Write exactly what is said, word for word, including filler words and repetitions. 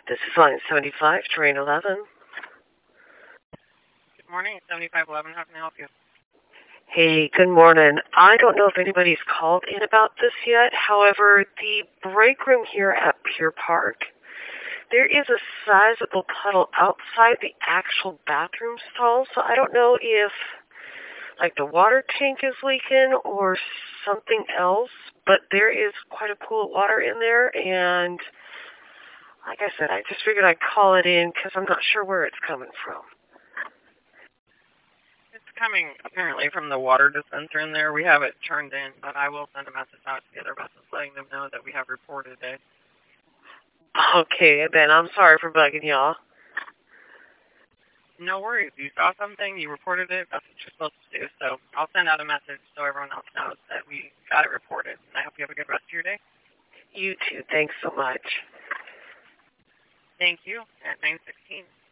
This is line seventy-five, train eleven. Good morning, seventy-five eleven. How can I help you? Hey, good morning. I don't know if anybody's called in about this yet. However, the break room here at Pier Park, there is a sizable puddle outside the actual bathroom stall. So I don't know if, like, the water tank is leaking or something else. But there is quite a pool of water in there, and like I said, I just figured I'd call it in because I'm not sure where it's coming from. It's coming apparently from the water dispenser in there. We have it turned in, but I will send a message out to the other buses letting them know that we have reported it. Okay, then I'm sorry for bugging y'all. No worries. You saw something, you reported it, that's what you're supposed to do. So I'll send out a message so everyone else knows that we got it reported. And I hope you have a good rest of your day. You too. Thanks so much. Thank you. At nine sixteen.